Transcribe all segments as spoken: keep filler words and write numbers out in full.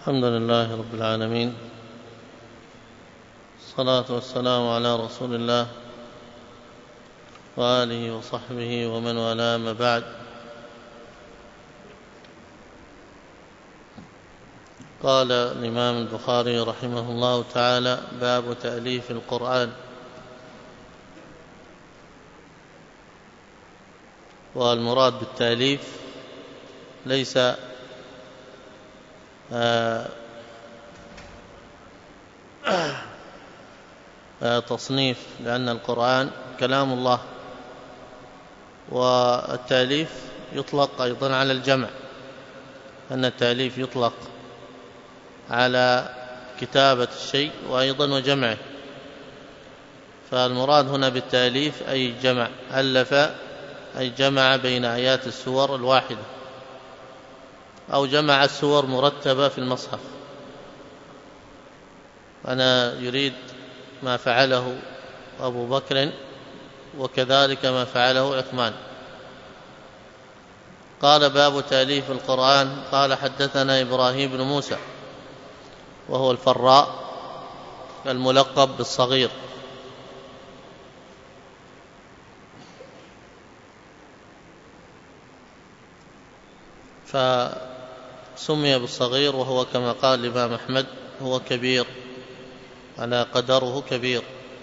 الحمد لله رب العالمين، الصلاة والسلام على رسول الله وآله وصحبه ومن والاه، ما بعد. قال الإمام البخاري رحمه الله تعالى: باب تأليف القرآن. والمراد بالتأليف ليس آه آه تصنيف، لأن القرآن كلام الله، والتأليف يطلق أيضا على الجمع، أن التأليف يطلق على كتابة الشيء وأيضا وجمعه. فالمراد هنا بالتأليف أي جمع، ألف أي جمع بين آيات السور الواحدة، أو جمع السور مرتبة في المصحف. أنا يريد ما فعله أبو بكر، وكذلك ما فعله عثمان. قال: باب تأليف القرآن. قال: حدثنا إبراهيم بن موسى وهو الفراء الملقب بالصغير، فسمي بالصغير، وهو كما قال الإمام أحمد هو كبير، على قدره كبير.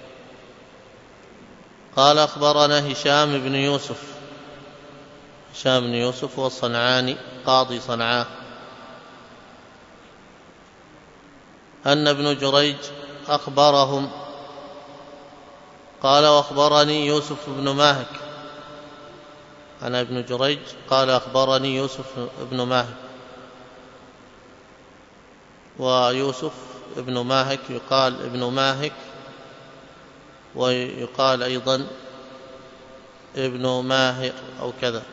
قال: أخبرنا هشام بن يوسف. هشام بن يوسف هو الصنعاني قاضي صنعاء، أن ابن جريج أخبرهم قال: وأخبرني يوسف بن ماهك. أنا ابن جريج قال: أخبرني يوسف بن ماهك. ويوسف ابن ماهك يقال ابن ماهك، ويقال أيضا ابن ماهر أو كذا.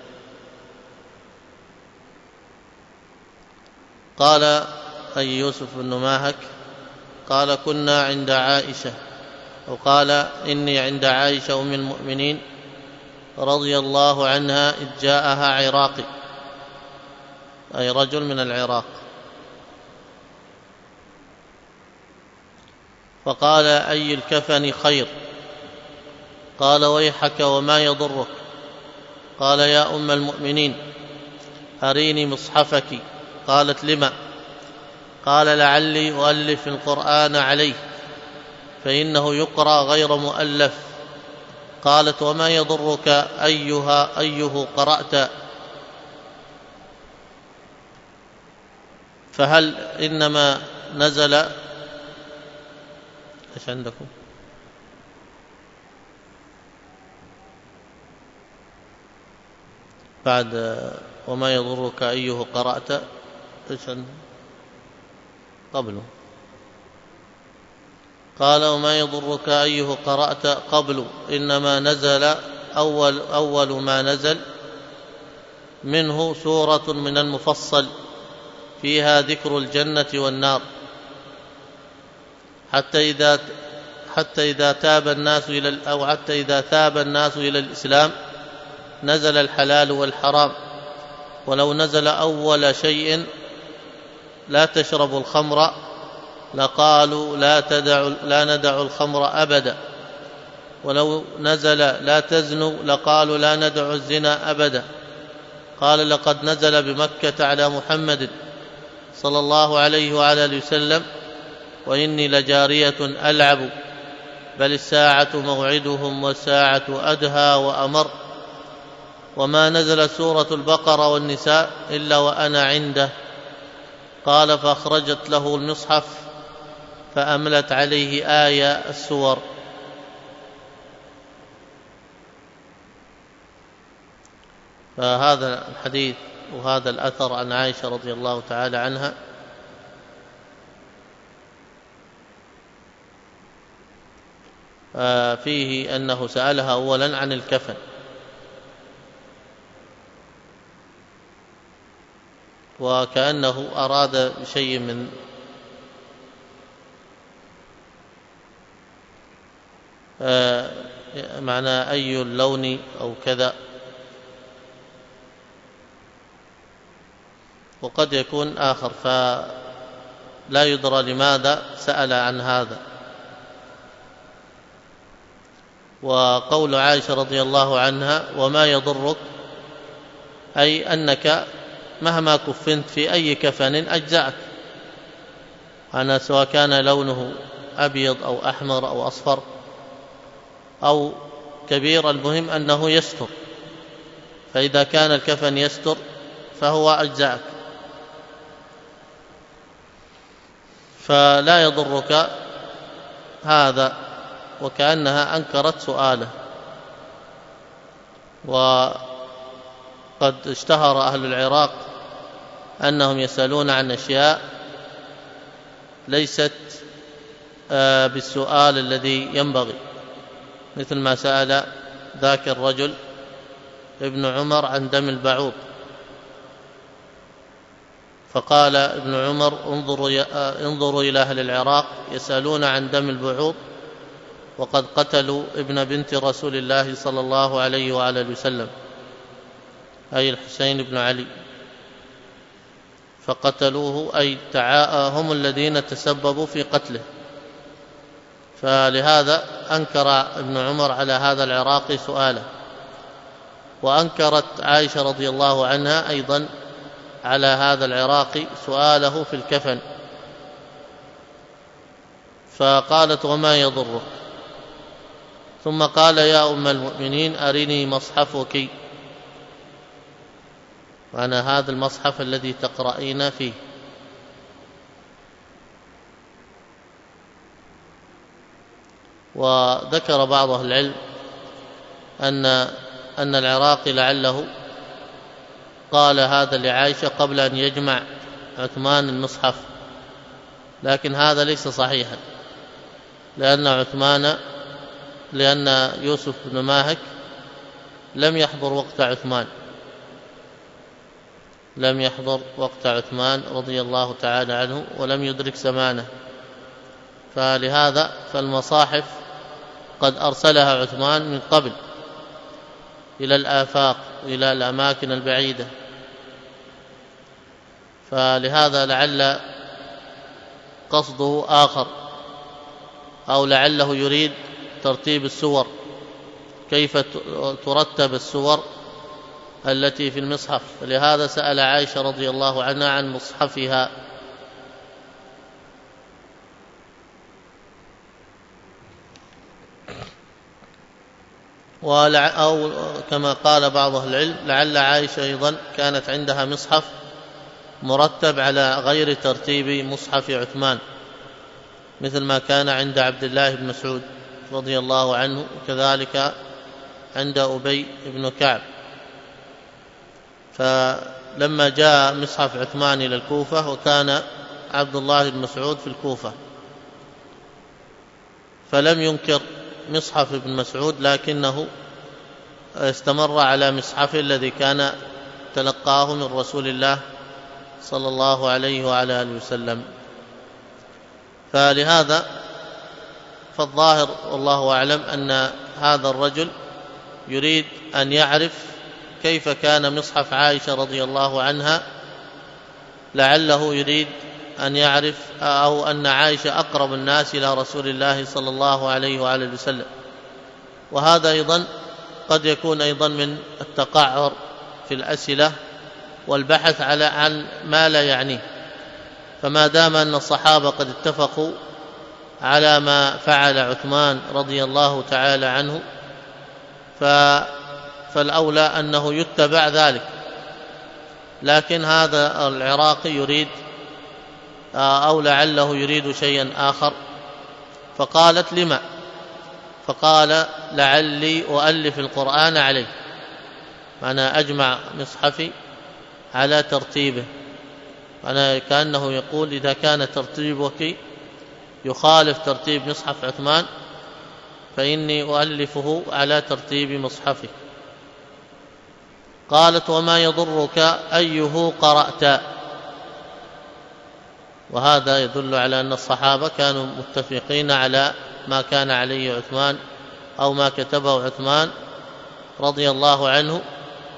قال: أي يوسف بن ماهك قال: كنا عند عائشة، وقال: إني عند عائشة أم المؤمنين رضي الله عنها إذ جاءها عراقي، أي رجل من العراق، فقال: أي الكفن خير؟ قال: ويحك وما يضرك؟ قال: يا أم المؤمنين أريني مصحفك. قالت: لما؟ قال: لعلي أؤلف القرآن عليه، فإنه يقرأ غير مؤلف. قالت: وما يضرك أيها أيه قرأت؟ فهل إنما نزل إيش عندكم؟ بعد وما يضرك أيه قرأت إيش قبله؟ قال: وما يضرك أيه قرأت قبل، إنما نزل أول, أول ما نزل منه سورة من المفصل فيها ذكر الجنة والنار، حتى إذا حتى إذا تاب الناس إلى أو حتى إذا تاب الناس إلى الإسلام نزل الحلال والحرام. ولو نزل أول شيء لا تشربوا الخمر لقالوا لا تدع لا ندع الخمر أبدا. ولو نزل لا تزنوا لقالوا لا ندع الزنا أبدا. قال: لقد نزل بمكة على محمد صلى الله عليه وعلى آله وسلم: وإني لجارية ألعب، بل الساعة موعدهم والساعة أدهى وأمر. وما نزل سورة البقرة والنساء إلا وأنا عنده. قال: فأخرجت له المصحف فأملت عليه آية السور. فهذا الحديث وهذا الأثر عن عائشة رضي الله تعالى عنها فيه أنه سألها أولا عن الكفن، وكأنه أراد شيء من معنى أي اللون أو كذا، وقد يكون آخر. لا يدرى لماذا سأل عن هذا. وقول عائشة رضي الله عنها وما يضرك، أي أنك مهما كفنت في أي كفن أجزأك، أنا سواء كان لونه أبيض أو أحمر أو أصفر أو كبير، المهم أنه يستر، فإذا كان الكفن يستر فهو أجزأك، فلا يضرك هذا. وكأنها أنكرت سؤاله. وقد اشتهر أهل العراق أنهم يسألون عن أشياء ليست بالسؤال الذي ينبغي، مثل ما سأل ذاك الرجل ابن عمر عن دم البعوض، فقال ابن عمر انظروا, انظروا إلى أهل العراق يسألون عن دم البعوض وقد قتلوا ابن بنت رسول الله صلى الله عليه وعلى اله وسلم، أي الحسين بن علي، فقتلوه، أي هم الذين تسببوا في قتله. فلهذا أنكر ابن عمر على هذا العراقي سؤاله. وأنكرت عائشة رضي الله عنها أيضا على هذا العراقي سؤاله في الكفن، فقالت وما يضرك، ثم قال يا أم المؤمنين أرني مصحفك، وأنا هذا المصحف الذي تقرأين فيه. وذكر بعض أهل العلم أن أن العراقي لعله قال هذا لعائشة قبل أن يجمع عثمان المصحف، لكن هذا ليس صحيحا، لأن عثمان لأن يوسف بن ماهك لم يحضر وقت عثمان لم يحضر وقت عثمان رضي الله تعالى عنه، ولم يدرك زمانه، فلهذا فالمصاحف قد أرسلها عثمان من قبل إلى الآفاق إلى الأماكن البعيدة، فلهذا لعل قصده آخر، أو لعله يريد ترتيب السور، كيف ترتب السور التي في المصحف، فلهذا سأل عائشة رضي الله عنها عن مصحفها. أو كما قال بعض أهل العلم لعل عائشة أيضا كانت عندها مصحف مرتب على غير ترتيب مصحف عثمان، مثل ما كان عند عبد الله بن مسعود رضي الله عنه، وكذلك عند أبي بن كعب. فلما جاء مصحف عثمان إلى الكوفة وكان عبد الله بن مسعود في الكوفة، فلم ينكر مصحف ابن مسعود، لكنه استمر على مصحفه الذي كان تلقاه من رسول الله صلى الله عليه وعلى آله وسلم. فلهذا فالظاهر والله أعلم أن هذا الرجل يريد أن يعرف كيف كان مصحف عائشة رضي الله عنها، لعله يريد أن يعرف أو أن عائشة أقرب الناس إلى رسول الله صلى الله عليه وآله وسلم. وهذا أيضا قد يكون أيضا من التقعر في الأسئلة والبحث على عن ما لا يعنيه، فما دام أن الصحابة قد اتفقوا على ما فعل عثمان رضي الله تعالى عنه، فالأولى أنه يتبع ذلك. لكن هذا العراقي يريد أو لعله يريد شيئا آخر، فقالت لما؟ فقال لعلي أؤلف القرآن عليه، أنا أجمع مصحفي على ترتيبه، أنا كأنه يقول إذا كان ترتيبك يخالف ترتيب مصحف عثمان فإني أؤلفه على ترتيب مصحفك. قالت وما يضرك أيه قرأت، وهذا يدل على أن الصحابة كانوا متفقين على ما كان عليه عثمان أو ما كتبه عثمان رضي الله عنه،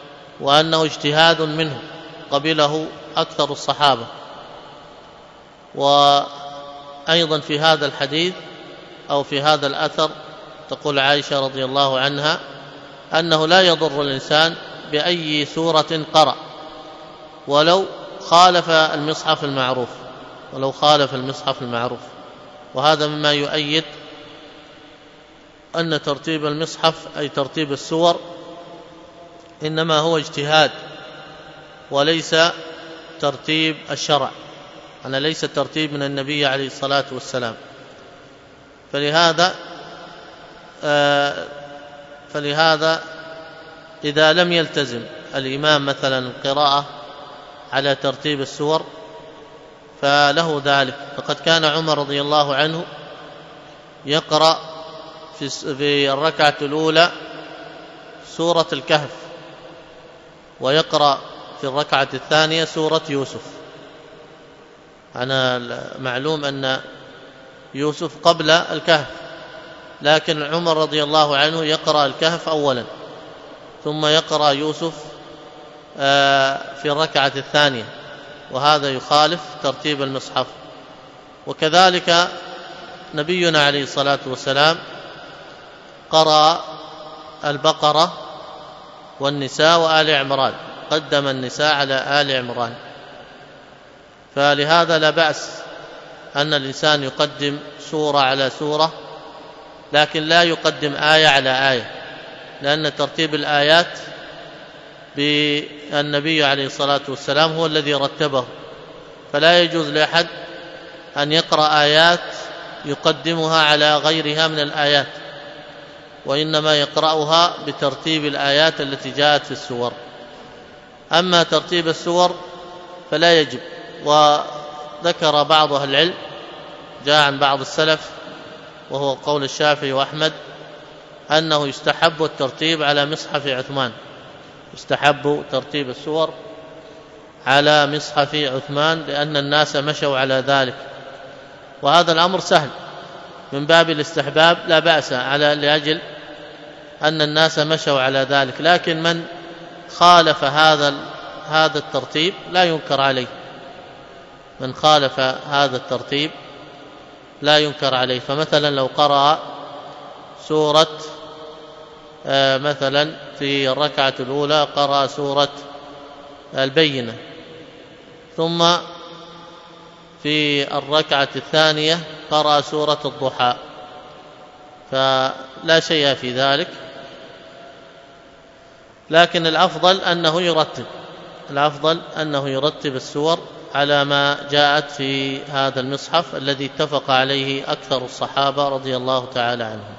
وأنه اجتهاد منه قبله أكثر الصحابة. وأيضا في هذا الحديث أو في هذا الأثر تقول عائشة رضي الله عنها أنه لا يضر الإنسان بأي سورة قرأ ولو خالف المصحف المعروف ولو خالف المصحف المعروف وهذا مما يؤيد أن ترتيب المصحف أي ترتيب السور إنما هو اجتهاد وليس ترتيب الشرع، أنا ليس ترتيب من النبي عليه الصلاة والسلام. فلهذا آه فلهذا إذا لم يلتزم الإمام مثلا القراءة على ترتيب السور فله ذلك. فقد كان عمر رضي الله عنه يقرأ في الركعة الأولى سورة الكهف ويقرأ في الركعة الثانية سورة يوسف. أنا معلوم أن يوسف قبل الكهف، لكن عمر رضي الله عنه يقرأ الكهف أولا ثم يقرأ يوسف في الركعة الثانية، وهذا يخالف ترتيب المصحف. وكذلك نبينا عليه الصلاة والسلام قرأ البقرة والنساء وآل عمران، قدم النساء على آل عمران. فلهذا لا بأس أن الإنسان يقدم سورة على سورة، لكن لا يقدم آية على آية، لأن ترتيب الآيات بالنبي عليه الصلاة والسلام هو الذي رتبه، فلا يجوز لأحد أن يقرأ آيات يقدمها على غيرها من الآيات، وإنما يقرأها بترتيب الآيات التي جاءت في السور. أما ترتيب السور فلا يجب. وذكر بعض أهل العلم جاء عن بعض السلف وهو قول الشافعي وأحمد أنه يستحب الترتيب على مصحف عثمان، يستحب ترتيب السور على مصحف عثمان لأن الناس مشوا على ذلك، وهذا الأمر سهل من باب الاستحباب لا بأس على لأجل أن الناس مشوا على ذلك. لكن من خالف هذا هذا الترتيب لا ينكر عليه، من خالف هذا الترتيب لا ينكر عليه. فمثلا لو قرأ سورة آه مثلا في الركعة الأولى قرأ سورة البينة، ثم في الركعة الثانية قرأ سورة الضحى، فلا شيء في ذلك. لكن الأفضل أنه يرتب الأفضل أنه يرتب السور على ما جاءت في هذا المصحف الذي اتفق عليه أكثر الصحابة رضي الله تعالى عنهم.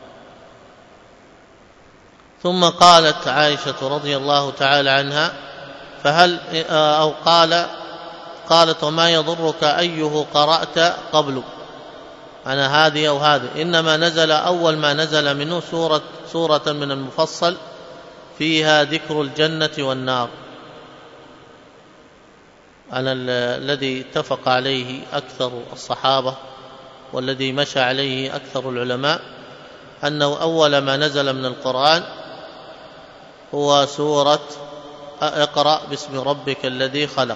ثم قالت عائشة رضي الله تعالى عنها فهل أو قال قالت وما يضرك أيه قرأت قبل، أنا هذه أو هذه، إنما نزل أول ما نزل منه سورة, سورة من المفصل فيها ذكر الجنة والنار. أنا الذي اتفق عليه أكثر الصحابة والذي مشى عليه أكثر العلماء أنه أول ما نزل من القرآن هو سورة اقرأ باسم ربك الذي خلق،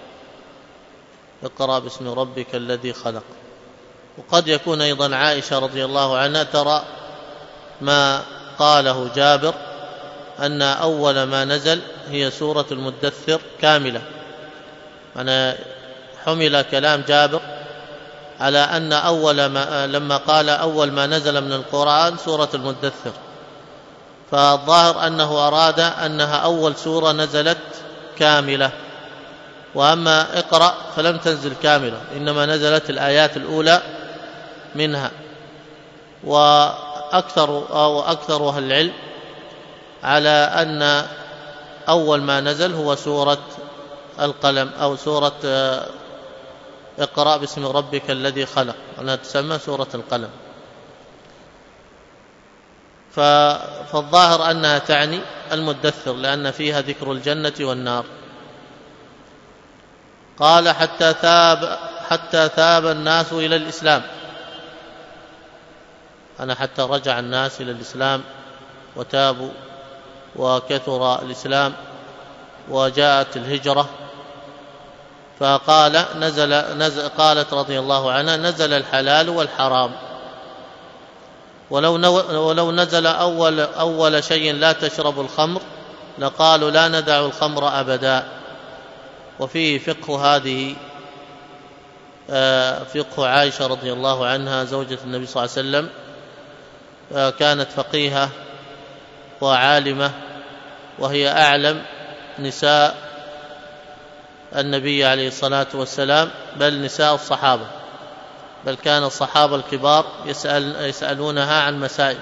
اقرأ باسم ربك الذي خلق. وقد يكون أيضا عائشة رضي الله عنها ترى ما قاله جابر أن أول ما نزل هي سورة المدثر كاملة. أنا حمل كلام جابر على أن أول ما لما قال أول ما نزل من القرآن سورة المدثر، فالظاهر أنه أراد أنها أول سورة نزلت كاملة، وأما اقرأ فلم تنزل كاملة، إنما نزلت الآيات الأولى منها. وأكثر أو أكثر أهل العلم على أن أول ما نزل هو سورة القلم أو سورة اقرأ باسم ربك الذي خلق، أنها تسمى سورة القلم. فالظاهر أنها تعني المدثر لأن فيها ذكر الجنة والنار. قال حتى ثاب حتى ثاب الناس إلى الإسلام، أنا حتى رجع الناس إلى الإسلام وتابوا وكثر الإسلام وجاءت الهجرة، فقال نزل, نزل قالت رضي الله عنها نزل الحلال والحرام. ولو, ولو نزل أول, أول شيء لا تشرب الخمر لقالوا لا ندع الخمر أبدا. وفيه فقه هذه فقه عائشة رضي الله عنها زوجة النبي صلى الله عليه وسلم، كانت فقيهة وعالمة، وهي أعلم نساء النبي عليه الصلاة والسلام، بل نساء الصحابة، بل كان الصحابة الكبار يسأل يسألونها عن مسائل.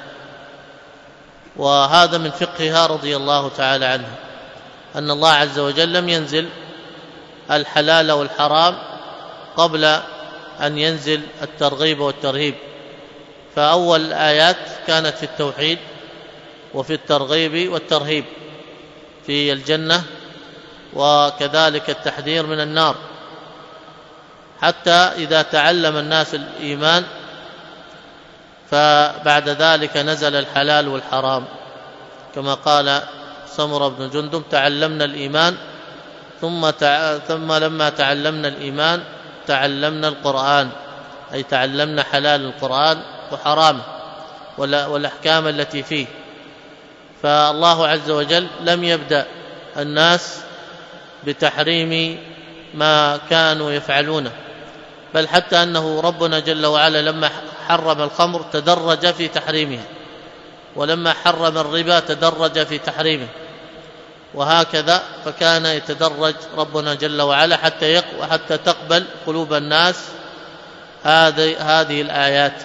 وهذا من فقهها رضي الله تعالى عنها، أن الله عز وجل لم ينزل الحلال والحرام قبل أن ينزل الترغيب والترهيب، فأول الآيات كانت في التوحيد وفي الترغيب والترهيب في الجنة، وكذلك التحذير من النار، حتى إذا تعلم الناس الإيمان فبعد ذلك نزل الحلال والحرام، كما قال سمرة بن جندب تعلمنا الإيمان ثم, تع... ثم لما تعلمنا الإيمان تعلمنا القرآن، أي تعلمنا حلال القرآن وحرامه والأحكام التي فيه. فالله عز وجل لم يبدأ الناس بتحريم ما كانوا يفعلونه، بل حتى أنه ربنا جل وعلا لما حرم الخمر تدرج في تحريمها، ولما حرم الربا تدرج في تحريمه، وهكذا فكان يتدرج ربنا جل وعلا حتى يقوى حتى تقبل قلوب الناس هذه هذه الآيات.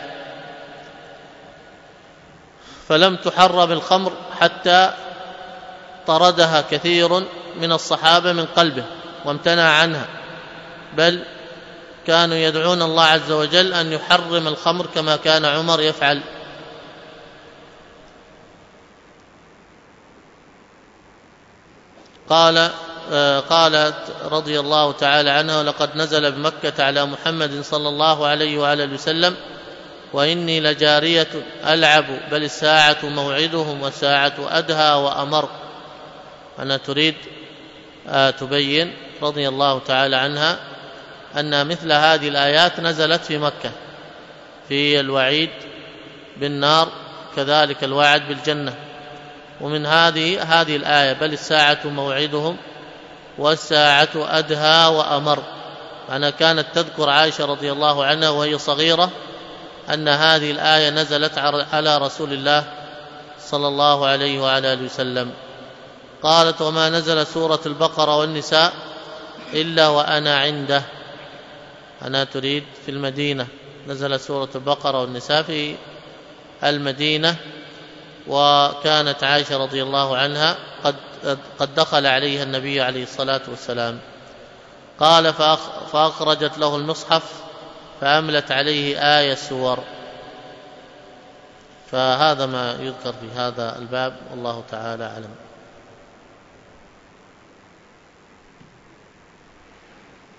فلم تحرم الخمر حتى طردها كثير من الصحابة من قلبه وامتنع عنها، بل كانوا يدعون الله عز وجل أن يحرم الخمر كما كان عمر يفعل. قال قالت رضي الله تعالى عنها ولقد نزل بمكة على محمد صلى الله عليه وآله وسلم وإني لجارية ألعب بل الساعة موعدهم والساعة أدهى وأمر. أنا تريد تبين رضي الله تعالى عنها أن مثل هذه الآيات نزلت في مكة في الوعيد بالنار، كذلك الوعد بالجنة. ومن هذه هذه الآية بل الساعة موعدهم والساعة أدهى وأمر. أنا كانت تذكر عائشة رضي الله عنها وهي صغيرة أن هذه الآية نزلت على رسول الله صلى الله عليه وعلى آله وسلم. قالت وما نزل سورة البقرة والنساء إلا وأنا عنده. أنا تريد في المدينة، نزل سورة البقرة والنساء في المدينة، وكانت عائشة رضي الله عنها قد قد دخل عليها النبي عليه الصلاة والسلام. قال فأخرجت له المصحف فأملت عليه آية السور. فهذا ما يذكر في هذا الباب، والله تعالى أعلم.